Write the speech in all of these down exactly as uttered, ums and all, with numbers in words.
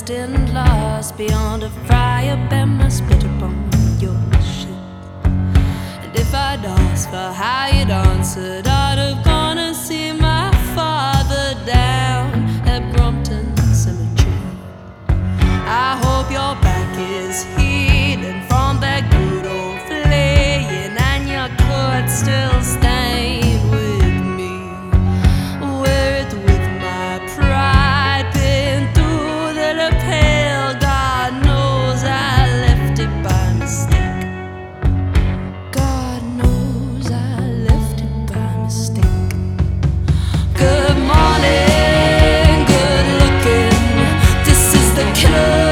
lost and lost beyond a fire, bet my spit upon your shit. And if I'd asked for how you'd answered, I'd have gone and seen my father down at Brompton Cemetery. I hope your back is healing from that good old flaying, and your could still stand with me. Wear it with my pride, been through the lapel. God knows I left it by mistake. God knows I left it by mistake. Good morning, good looking. This is the killer.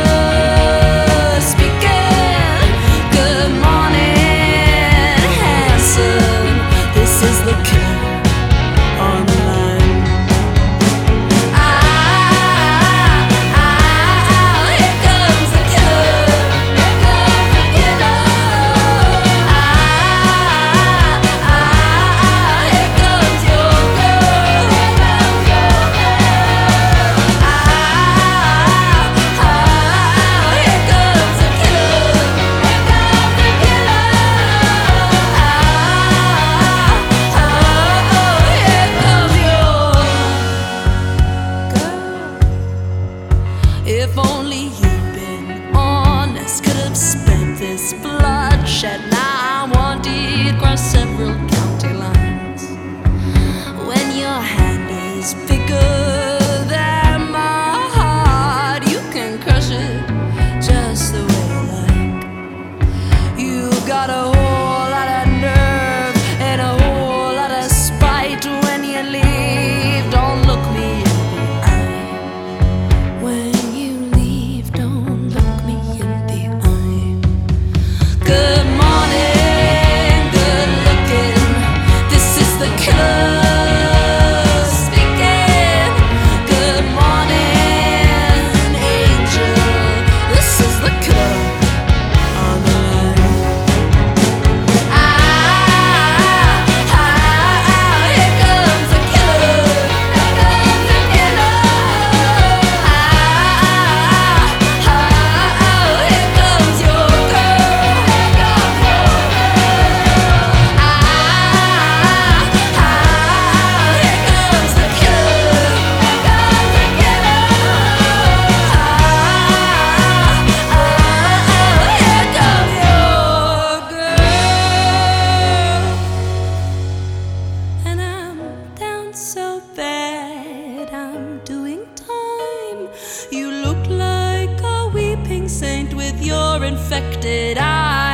If only you'd been honest, could have spent this bloodshed. Now I wanted across several county lines. When your hand is bigger than my heart, you can crush it just the way you like. You got a whole lot of nerve and a whole lot of spite. When you leave, don't look me in the eye. When good morning, good looking. This is the killer speaking. Good morning, angel. This is the killer on the line. Ah, ah, ah, here comes the killer. Here comes the killer. Ah, ah, ah, here comes your girl. So bad, I'm doing time. You look like a weeping saint with your infected eyes.